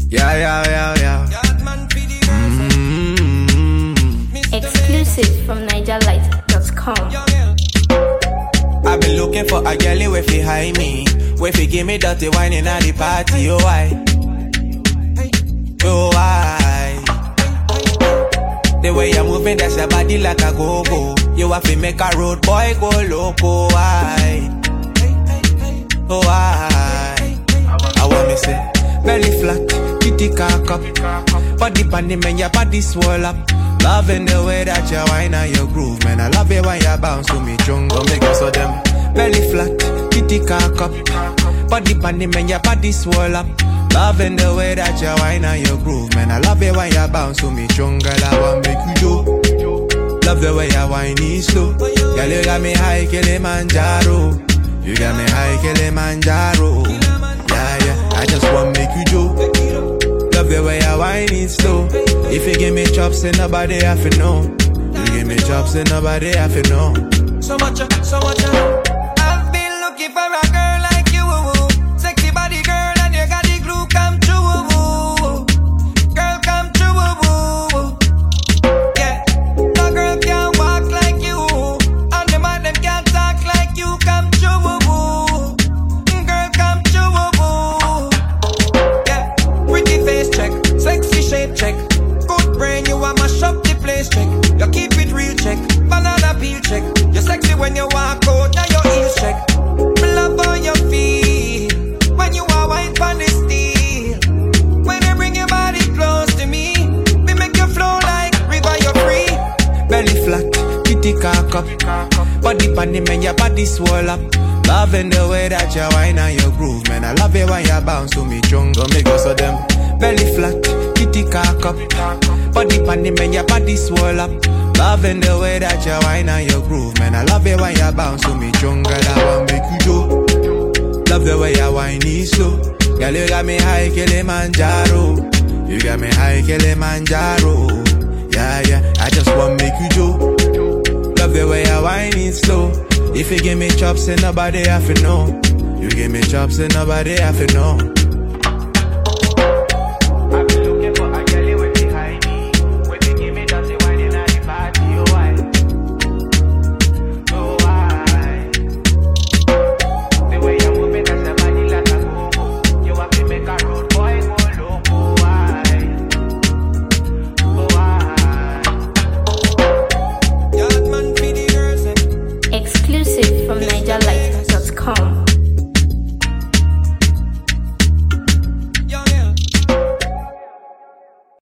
Yeah. Exclusive from NigerLight.com. I've been looking for a girl where fi hide me, where fi give me dirty wine in the party. Oh why? Oh why? The way you're moving, that's your body like a go-go. You have to make a road boy go loco. Why? Oh why? I want me say belly flat, kitty cock up, body panty man, your body swell up. Loving the way that you whine and you groove, man. I love it when you bounce to me, jungle. Make us so them belly flat, kitty cock up, body panty man, your body swell up. Loving the way that you whine and you groove, man. I love it when you bounce to me, jungle. I want make you do. Love the way you whine is slow. Girl, you got me high, Kilimanjaro. You got me high, Kilimanjaro. Yeah, I just want make you do. Love the way you whine is slow. If you give me chops, then nobody have to know. You give me chops, then nobody have to know. So much. I've been looking for a girl like you. Sexy body girl, and you got the glue come true. Girl, come true. Yeah, no girl can walk like you. And the man them can't talk like you. Come true. Girl, come true. Yeah, pretty face check, sexy shape check. Brain, you a mash up the place, check. You keep it real, check. Banana peel, check. You're sexy when you walk out, now your heels, check. Love on your feet when you are white on the steel. When you bring your body close to me, we make you flow like river, you're free. Belly flat, kitty cock up, body panty man, your body swell up. Loving the way that you whine and you groove, man. I love it when you bounce to me, jungle. Make us so them belly flat, kitty cock up, body panty man, your body swell up. Loving the way that you whine and you groove, man. I love it when you bounce to me, jungle. I want make you do. Love the way you whine is slow. Girl, you got me high, Kilimanjaro. You got me high, Kilimanjaro. Yeah, I just want make you do. Love the way you whine is slow. If you give me chops, then nobody have to know. You give me chops, then nobody have to know.